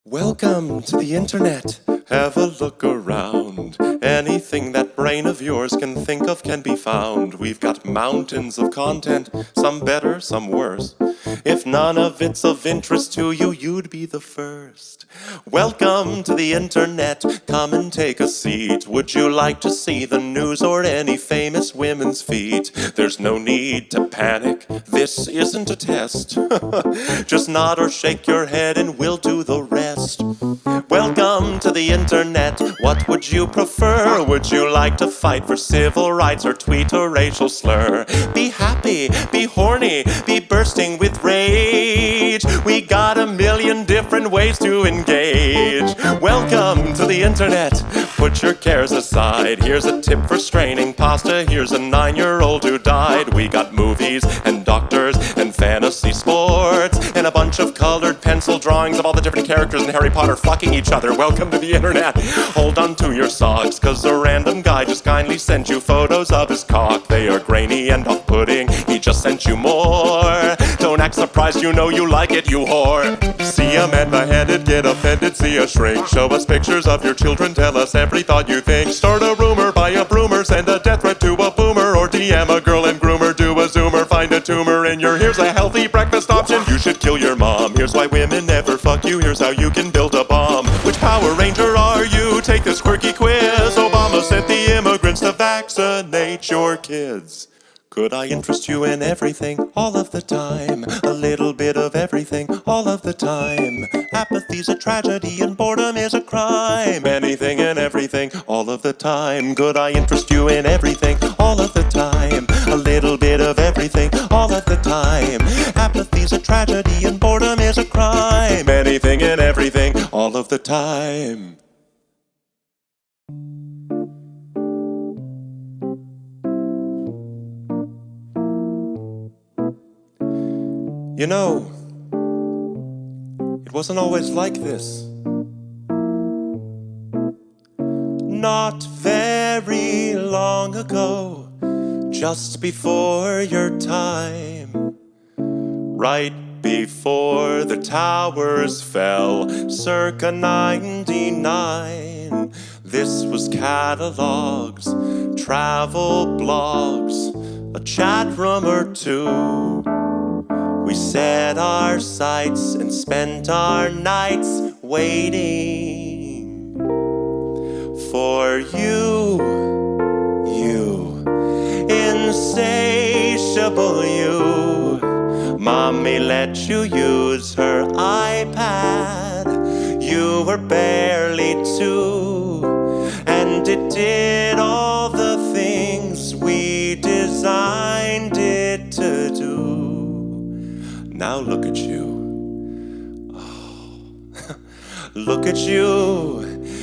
Welcome to the internet. Have a look around. Anything that brain of yours can think of can be found. We've got mountains of content, some better, some worse. If none of it's of interest to you, you'd be the first. Welcome to the internet. Come and take a seat. Would you like to see the news or any famous women's feet? There's no need to panic. This isn't a test. Just nod or shake your head and we'll do the rest. Welcome to the internet. What would you prefer? Would you like to fight for civil rights or tweet a racial slur? Be happy, be horny, be bursting with rage. We got a million different ways to engage. Welcome to the internet. Put your cares aside. Here's a tip for straining pasta. Here's a 9-year-old who died. We got movies and doctors and fantasy sports and a bunch of colored pencil drawings of all the different characters in Harry Potter fucking each other. Welcome to the internet. Hold on to your socks, cause a random guy just kindly sent you photos of his cock. They are grainy and off-putting. He just sent you more. Don't act surprised, you know you like it, you whore. See a man beheaded, get offended, see a shrink. Show us pictures of your children, tell us every thought you think. Start a rumor, buy a broomer, send a death threat to a boomer, or DM a girl and groomer, do a zoomer, find a tumor in your. Here's a healthy breakfast option. You should kill your mom. Here's why women never fuck you. Here's how you can build a bomb. Which Power Ranger are you? Take this quirky quiz. Obama sent the immigrants to vaccinate your kids. Could I interest you in everything, all of the time? A little bit of everything, all of the time. Apathy's a tragedy and boredom is a crime. Anything and everything, all of the time. Could I interest you in everything, all of the time? A little bit of everything, all of the time. Apathy's a tragedy and boredom is a crime. Anything and everything, all of the time. You know, it wasn't always like this. Not very long ago, just before your time, right before the towers fell, circa 99. This was catalogs, travel blogs, a chat room or two. We set our sights and spent our nights waiting for you, insatiable you. Mommy let you use her iPad. You were barely 2, and it did all the things we designed it to do. Now look at you. Oh. Look at you.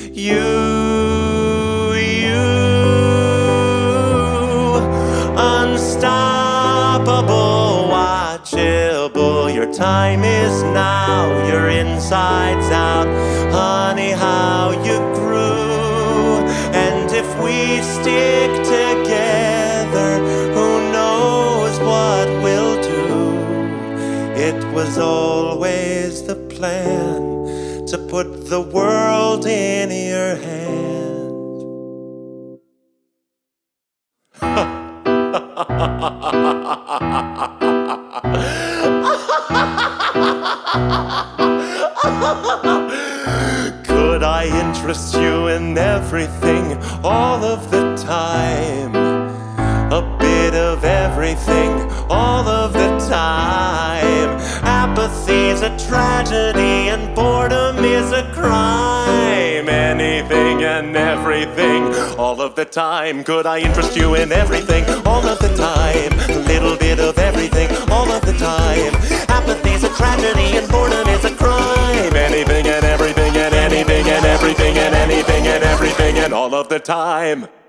Unstoppable, watchable. Your time is now. Your insides out. Honey, how you grew. And if we stick together, who knows what we'll do. It was always the plan to put the world in your hand. Could I interest you in everything, all of the time? A bit of everything, all of the time. Apathy's a tragedy and boredom is a crime. Anything and everything, all of the time. Could I interest you in everything, all of the time? A little bit of everything, all of the time. Apathy's a tragedy and boredom is a crime. Anything and everything and anything and everything and anything and everything and all of the time.